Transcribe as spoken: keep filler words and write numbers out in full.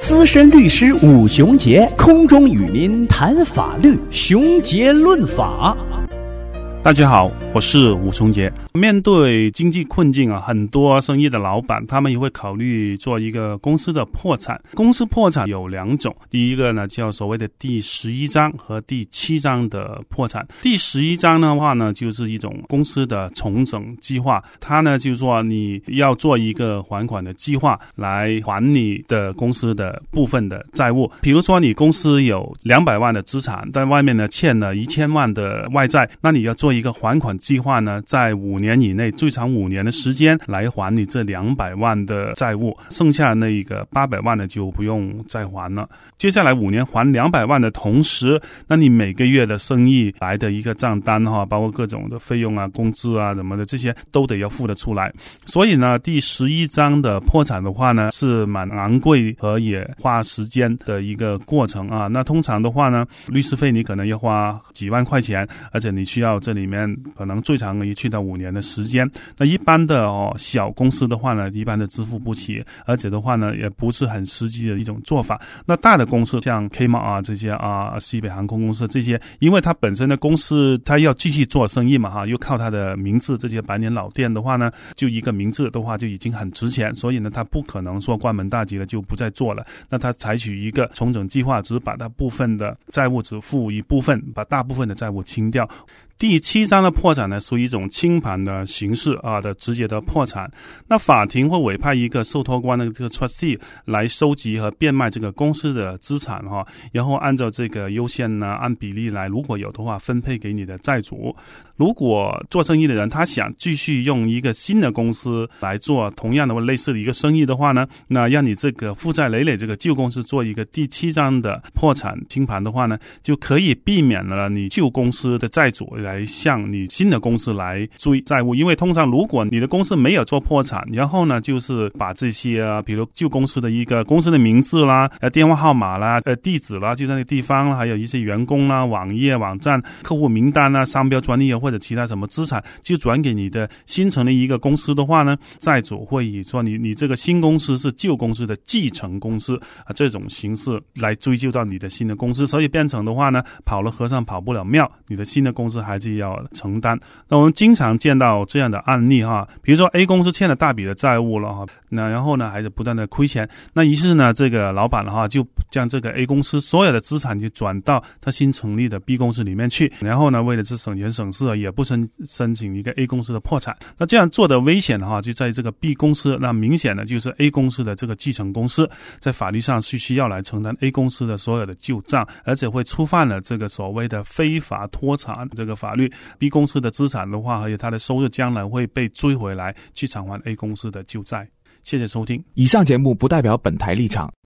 资深律师武雄杰空中与您谈法律，雄杰论法。 大家好，我是武雄杰。面对经济困境啊，很多生意的老板他们也会考虑做一个公司的破产。公司破产有两种，第一个呢叫所谓的第十一章和第七章的破产。第十一章的话呢，就是一种公司的重整计划，它呢就是说你要做一个还款的计划来还你的公司的部分的债务。比如说你公司有两百万的资产，但外面呢欠了一千万的外债，那你要做一个还款计划呢，在五年以内，最长五年的时间来还你这两百万的债务，剩下那一个八百万的就不用再还了。接下来五年还两百万的同时，那你每个月的生意来的一个账单哈，包括各种的费用啊、工资啊什么的，这些都得要付得出来。所以呢，第十一章的破产的话呢，是蛮昂贵和也花时间的一个过程啊。那通常的话呢，律师费你可能要花几万块钱，而且你需要这里面可能最长也去到五年的时间。那一般的哦小公司的话呢，一般的支付不起，而且的话呢，也不是很实际的一种做法。那大的公司像 K 马啊这些啊，西北航空公司这些，因为它本身的公司它要继续做生意嘛哈，又靠它的名字，这些百年老店的话呢，就一个名字的话就已经很值钱，所以呢，它不可能说关门大吉了就不再做了。那它采取一个重整计划，只把它部分的债务只付一部分，把大部分的债务清掉。第七章的破产呢，属于一种清盘的形式啊的直接的破产。那法庭会委派一个受托官的这个 trustee 来收集和变卖这个公司的资产哈，然后按照这个优先呢，按比例来，如果有的话分配给你的债主。如果做生意的人他想继续用一个新的公司来做同样的或类似的一个生意的话呢，那让你这个负债累累这个旧公司做一个第七章的破产清盘的话呢，就可以避免了你旧公司的债主来向你新的公司来追债务。因为通常如果你的公司没有做破产，然后呢就是把这些啊，比如旧公司的一个公司的名字啦、呃电话号码啦、呃地址啦，就在那个地方啦，还有一些员工啦、网页网站、客户名单啦、商标专利或者其他什么资产，就转给你的新成立一个公司的话呢，债主会以说你你这个新公司是旧公司的继承公司啊这种形式来追究到你的新的公司，所以变成的话呢，跑了和尚跑不了庙，你的新的公司还是要承担。那我们经常见到这样的案例哈，比如说 A 公司欠了大笔的债务了哈，那然后呢还是不断的亏钱，那于是呢这个老板的话就将这个 A 公司所有的资产就转到他新成立的 B 公司里面去，然后呢为了是省钱省事也不申申请一个 A 公司的破产。那这样做的危险的话就在这个 B 公司，那明显的就是 A 公司的这个继承公司在法律上是需要来承担 A 公司的所有的旧账，而且会触犯了这个所谓的非法脱产这个法律。 B 公司的资产的话还有它的收入将来会被追回来去偿还 A 公司的旧债。谢谢收听。 以上节目不代表本台立场，